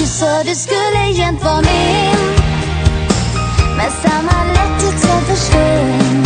Du sa du skulle jämt vara min, men samma lätthet som försvann.